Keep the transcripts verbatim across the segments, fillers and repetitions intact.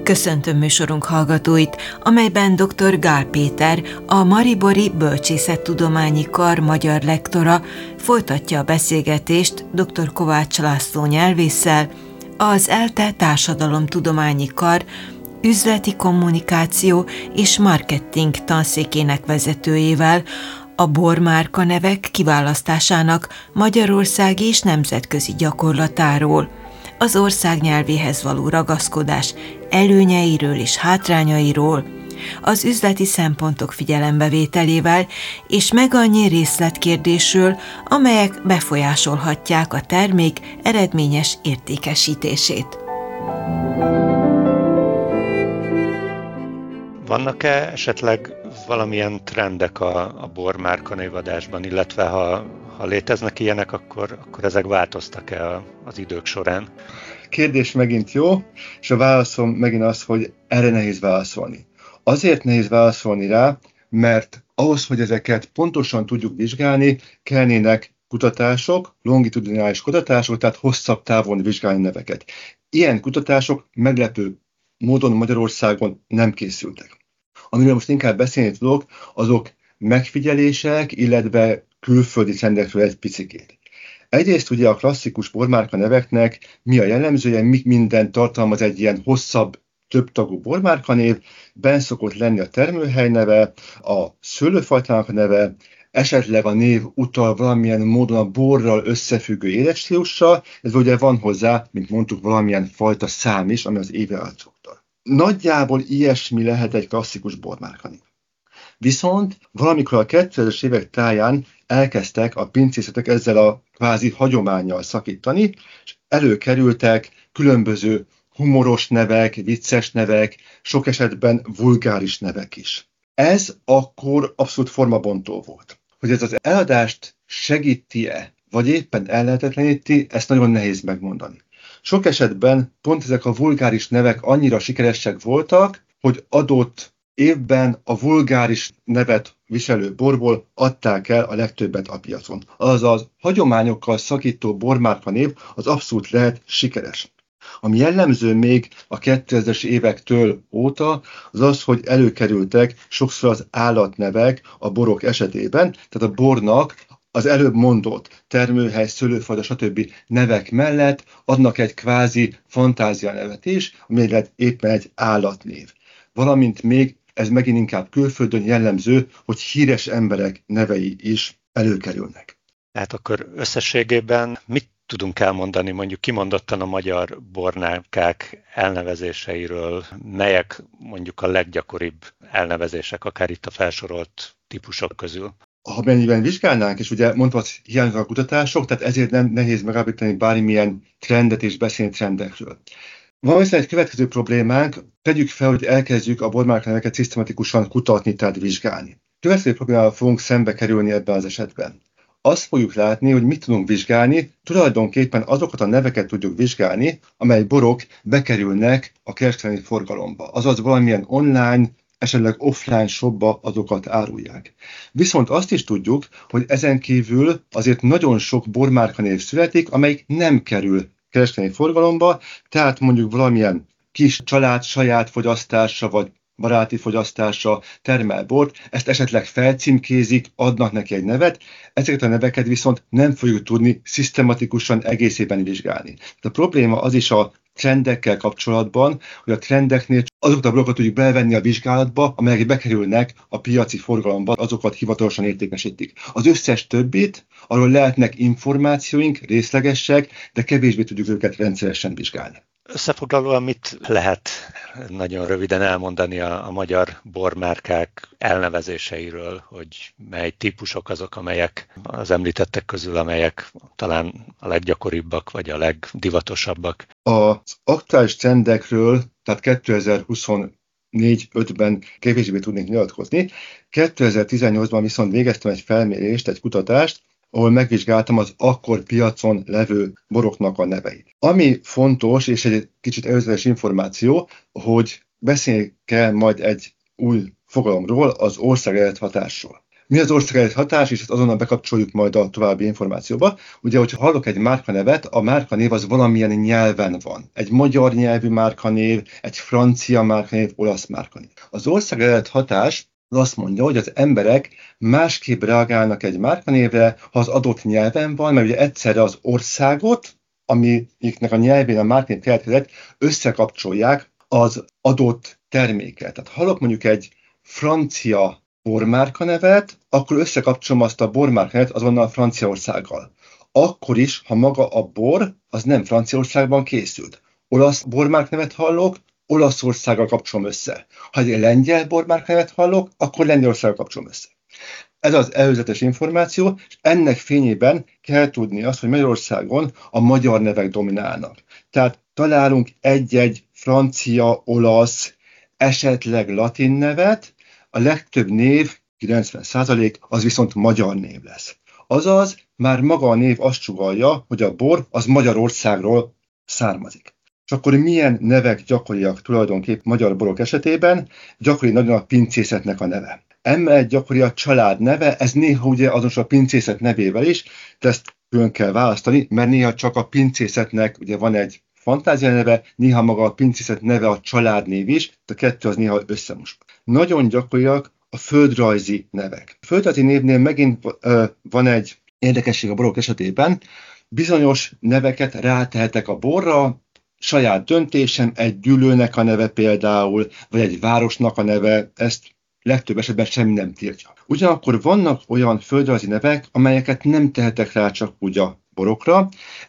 Köszöntöm műsorunk hallgatóit, amelyben dr. Gál Péter, a Maribori Bölcsészettudományi Kar magyar lektora folytatja a beszélgetést dr. Kovács László nyelvésszel, az ELTE Társadalomtudományi Kar üzleti kommunikáció és marketing tanszékének vezetőjével, a bormárka nevek kiválasztásának magyarországi és nemzetközi gyakorlatáról, az ország nyelvéhez való ragaszkodás előnyeiről és hátrányairól, az üzleti szempontok figyelembevételével és meg annyi részletkérdésről, amelyek befolyásolhatják a termék eredményes értékesítését. Vannak-e esetleg valamilyen trendek a, a bormárka névadásban, illetve ha, ha léteznek ilyenek, akkor, akkor ezek változtak-e a, az idők során? Kérdés megint jó, és a válaszom megint az, hogy erre nehéz válaszolni. Azért nehéz válaszolni rá, mert ahhoz, hogy ezeket pontosan tudjuk vizsgálni, kellnének kutatások, longitudinális kutatások, tehát hosszabb távon vizsgálni neveket. Ilyen kutatások meglepő módon Magyarországon nem készültek. Amiről most inkább beszélni tudok, azok megfigyelések, illetve külföldi trendekről egy picikét. Egyrészt ugye a klasszikus bormárka neveknek mi a jellemzője, mik minden tartalmaz egy ilyen hosszabb, többtagú bormárka név, benn szokott lenni a termőhely neve, a szőlőfajtának a neve, esetleg a név utal valamilyen módon a borral összefüggő életstílussal, ez ugye van hozzá, mint mondtuk, valamilyen fajta szám is, ami az évelátszóktól. Nagyjából ilyesmi lehet egy klasszikus bormárka név. Viszont valamikor a kétezres évek táján elkezdtek a pincészetek ezzel a kvázi hagyománnyal szakítani, és előkerültek különböző humoros nevek, vicces nevek, sok esetben vulgáris nevek is. Ez akkor abszolút formabontó volt. Hogy ez az eladást segíti-e, vagy éppen ellehetetleníti, ezt nagyon nehéz megmondani. Sok esetben pont ezek a vulgáris nevek annyira sikeresek voltak, hogy adott évben a vulgáris nevet viselő borból adták el a legtöbbet a piacon. Azaz hagyományokkal szakító bormárka név az abszolút lehet sikeres. Ami jellemző még a kétezres évektől óta, az az, hogy előkerültek sokszor az állatnevek a borok esetében, tehát a bornak az előbb mondott termőhely, szőlőfajta, stb. Nevek mellett adnak egy kvázi fantázia nevet is, ami lehet éppen egy állatnév. Valamint még ez megint inkább külföldön jellemző, hogy híres emberek nevei is előkerülnek. Tehát akkor összességében mit tudunk elmondani mondjuk kimondottan a magyar bormárkák elnevezéseiről, melyek mondjuk a leggyakoribb elnevezések, akár itt a felsorolt típusok közül? Ha mennyiben vizsgálnánk, és ugye mondtam, hogy hiányoznak a kutatások, tehát ezért nem nehéz megállapítani bármilyen trendet és beszélni trendekről. Van viszont egy következő problémánk, tegyük fel, hogy elkezdjük a bormárka neveket szisztematikusan kutatni, tehát vizsgálni. Következő problémával fogunk szembe kerülni ebben az esetben. Azt fogjuk látni, hogy mit tudunk vizsgálni, tulajdonképpen azokat a neveket tudjuk vizsgálni, amely borok bekerülnek a kereskedelmi forgalomba. Azaz valamilyen online, esetleg offline shopba azokat árulják. Viszont azt is tudjuk, hogy ezen kívül azért nagyon sok bormárkanév születik, amelyik nem kerül kereskedelmi forgalomba, tehát mondjuk valamilyen kis család saját fogyasztása, vagy baráti fogyasztása termel bort, ezt esetleg felcímkézik, adnak neki egy nevet, ezeket a neveket viszont nem fogjuk tudni szisztematikusan egészében vizsgálni. A probléma az is a trendekkel kapcsolatban, hogy a trendeknél azokat a blogokat tudjuk bevenni a vizsgálatba, amelyek bekerülnek a piaci forgalomba, azokat hivatalosan értékesítik. Az összes többit, arról lehetnek információink, részlegesek, de kevésbé tudjuk őket rendszeresen vizsgálni. Összefoglalóan mit lehet nagyon röviden elmondani a, a magyar bormárkák elnevezéseiről, hogy mely típusok azok, amelyek az említettek közül, amelyek talán a leggyakoribbak, vagy a legdivatosabbak? Az aktuális trendekről, tehát kétezer-huszonnégy-ötben kevésbé tudnék nyilatkozni. kétezer-tizennyolcban viszont végeztem egy felmérést, egy kutatást, ahol megvizsgáltam az akkor piacon levő boroknak a neveit. Ami fontos, és egy kicsit előzetes információ, hogy beszélni kell majd egy új fogalomról, az ország eredethatásról. Mi az országeredet hatás, és ezt azonnal bekapcsoljuk majd a további információba. Ugye, hogyha hallok egy márkanevet, a márkanév az valamilyen nyelven van. Egy magyar nyelvű márkanév, egy francia márkanév, olasz márkanév. Az országeredet hatás azt mondja, hogy az emberek másképp reagálnak egy márkanévre, ha az adott nyelven van, mert ugye egyszerre az országot, amiknek a nyelvén a márkanév keletkezett, összekapcsolják az adott terméket. Tehát hallok mondjuk egy francia bormárkanevet, akkor összekapcsolom azt a bormárkanevet azonnal Franciaországgal. Akkor is, ha maga a bor, az nem Franciaországban készült. Olasz bormárkanevet hallok, Olaszországgal kapcsolom össze. Ha egy lengyel bormárkanevet hallok, akkor Lengyelországgal kapcsolom össze. Ez az előzetes információ, és ennek fényében kell tudni azt, hogy Magyarországon a magyar nevek dominálnak. Tehát találunk egy-egy francia, olasz, esetleg latin nevet, a legtöbb név, kilencven százalék, az viszont magyar név lesz. Azaz, már maga a név azt sugallja, hogy a bor az Magyarországról származik. És akkor milyen nevek gyakoriak tulajdonképp magyar borok esetében? Gyakori nagyon a pincészetnek a neve. Emellett gyakori a család neve, ez néha ugye azonos a pincészet nevével is, de ezt külön kell választani, mert néha csak a pincészetnek ugye van egy fantázia neve, néha maga a pincészet neve a családnév is, de a kettő az néha összemos. Nagyon gyakoriak a földrajzi nevek. A földrajzi névnél megint uh, van egy érdekesség a borok esetében, bizonyos neveket rátehetek a borra, saját döntésem, egy gyűlőnek a neve például, vagy egy városnak a neve, ezt legtöbb esetben semmi nem tiltja. Ugyanakkor vannak olyan földrajzi nevek, amelyeket nem tehetek rá csak úgy a borokra.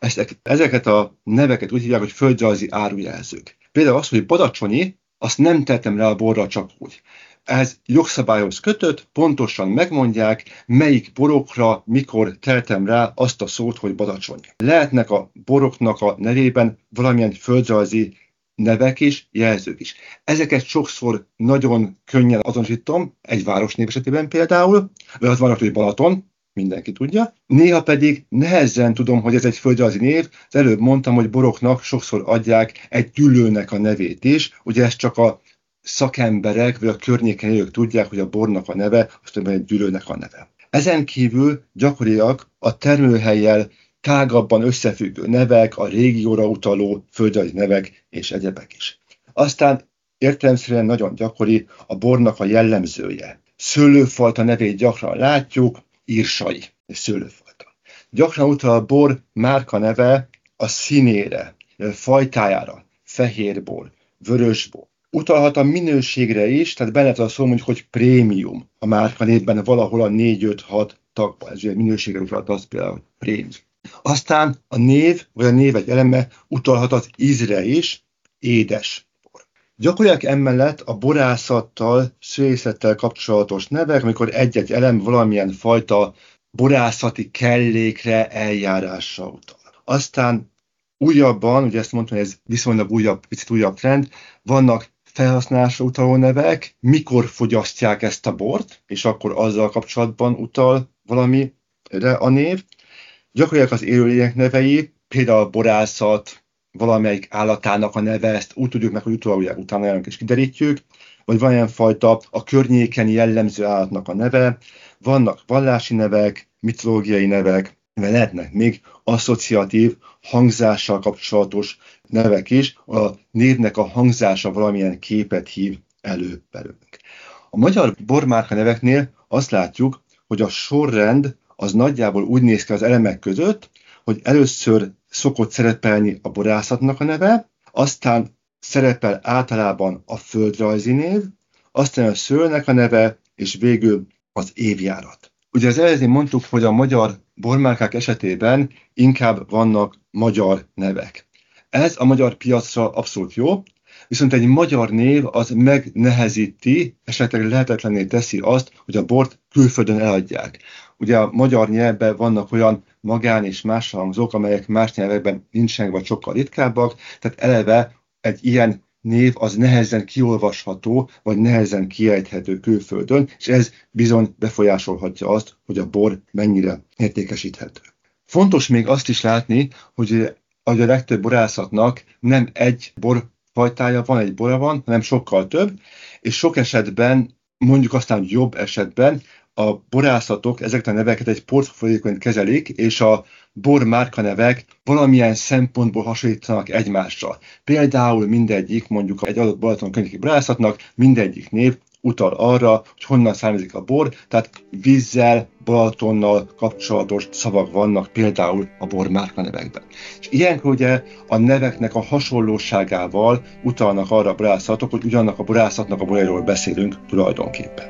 Ezeket a neveket úgy hívják, hogy földrajzi árujelzők. Például az, hogy Badacsonyi, azt nem tehetem rá a borra csak úgy. Ez jogszabályhoz kötött, pontosan megmondják, melyik borokra, mikor tehetem rá azt a szót, hogy Badacsony. Lehetnek a boroknak a nevében valamilyen földrajzi nevek is, jelzők is. Ezeket sokszor nagyon könnyen azonosítom, egy városnév esetében például, vagy az van, hogy Balaton, mindenki tudja. Néha pedig nehezen tudom, hogy ez egy földrajzi név. Az előbb mondtam, hogy boroknak sokszor adják egy gyűlőnek a nevét is. Ugye ez csak a szakemberek, vagy a környéken élők tudják, hogy a bornak a neve, az többen egy gyűlőnek a neve. Ezen kívül gyakoriak a termőhellyel tágabban összefüggő nevek, a régióra utaló földrajzi nevek és egyebek is. Aztán értelemszerűen nagyon gyakori a bornak a jellemzője. Szőlőfajta nevét gyakran látjuk, írsai és szőlőfajta. Gyakran utal a bor márka neve a színére, fajtájára, fehérbor, vörösbor. Utalhat a minőségre is, tehát benne lehet a szó mondjuk, hogy prémium. A márkanévben valahol a négy öt hat tagban, ez ugye minőségre utalhat, az például, hogy prémium. Aztán a név, vagy a név egy eleme utalhat az ízre is, édes bor. Gyakoriak emellett a borászattal, szőlészettel kapcsolatos nevek, amikor egy-egy elem valamilyen fajta borászati kellékre, eljárásra utal. Aztán újabban, ugye ezt mondtam, hogy ez viszonylag újabb, picit újabb trend, vannak felhasználásra utaló nevek, mikor fogyasztják ezt a bort, és akkor azzal kapcsolatban utal valamire a név. Gyakoriak az élőlények nevei, például a borászat, valamelyik állatának a neve, ezt úgy tudjuk meg, hogy utólag utána járunk és kiderítjük, vagy valamilyen fajta a környéken jellemző állatnak a neve, vannak vallási nevek, mitológiai nevek, de lehetnek még asszociatív, hangzással kapcsolatos nevek is, a névnek a hangzása valamilyen képet hív elő belőlünk. A magyar bormárka neveknél azt látjuk, hogy a sorrend az nagyjából úgy néz ki az elemek között, hogy először szokott szerepelni a borászatnak a neve, aztán szerepel általában a földrajzi név, aztán a szőlőnek a neve, és végül az évjárat. Ugye az elején mondtuk, hogy a magyar bormárkák esetében inkább vannak magyar nevek. Ez a magyar piacra abszolút jó, viszont egy magyar név az megnehezíti, esetleg lehetetlenné teszi azt, hogy a bort külföldön eladják. Ugye a magyar nyelvben vannak olyan magán és más hangzók, amelyek más nyelvekben nincsenek, vagy sokkal ritkábbak, tehát eleve egy ilyen név az nehezen kiolvasható, vagy nehezen kiejthető külföldön, és ez bizony befolyásolhatja azt, hogy a bor mennyire értékesíthető. Fontos még azt is látni, hogy a legtöbb borászatnak nem egy borfajtája van, egy bora van, hanem sokkal több, és sok esetben, mondjuk aztán jobb esetben a borászatok ezeket a neveket egy portfólióként kezelik, és a bor márkanevek valamilyen szempontból hasonlítanak egymásra. Például mindegyik, mondjuk egy adott Balaton-környéki borászatnak mindegyik név utal arra, hogy honnan származik a bor, tehát vízzel, Balatonnal kapcsolatos szavak vannak például a bor márkanevekben. És ilyenkor ugye a neveknek a hasonlóságával utalnak arra a borászatok, hogy ugyanannak a borászatnak a borairól beszélünk tulajdonképpen.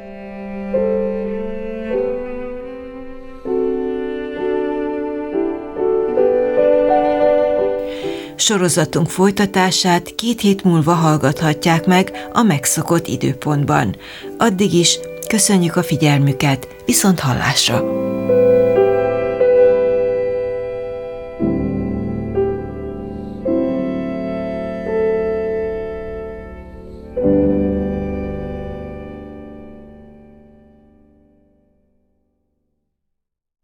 Sorozatunk folytatását két hét múlva hallgathatják meg a megszokott időpontban. Addig is köszönjük a figyelmüket, viszont hallásra!